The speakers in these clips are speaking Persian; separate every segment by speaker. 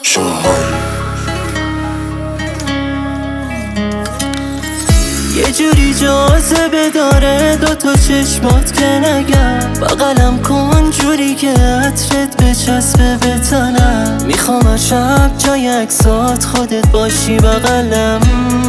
Speaker 1: یه جوری جاذبه داره دوتا چشمات که نگم بغلم کن جوری که عطرت بچسبه به تنم میخوام هر شب جای عکسات خودت باشی بغلم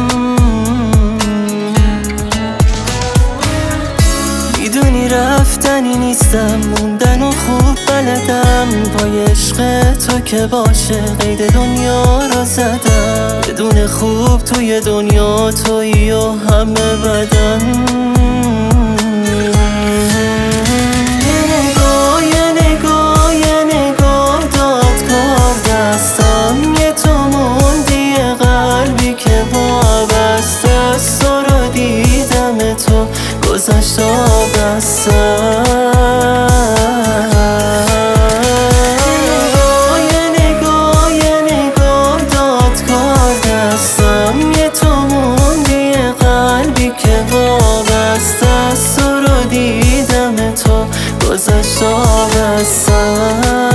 Speaker 1: میدونی رفتنی نیستم موندن و خوب بلدم پای عشق تو که باشه قید دنیا را زدم بدون خوب توی دنیا تویی و همه بدن یه نگاه داد کار دستم یه تو موندی قلبی که با عبست دست رو دیدم تو گذشت آبستم یه نگاه داد کار دستم یه تو موندی قلبی که وابست دست رو دیدم تو گذشت آبستم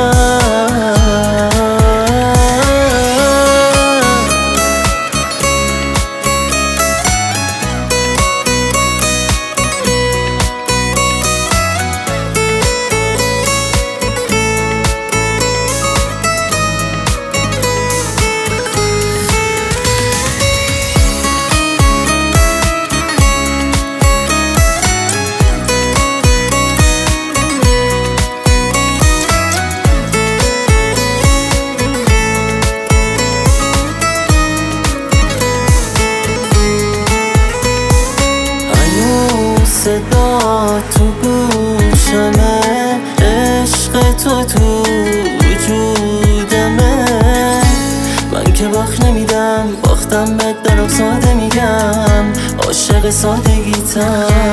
Speaker 1: صدا تو گوشمه عشق تو وجودمه من که باخت نمیدم باختم بهت دارم ساده میگم عاشق سادگیتم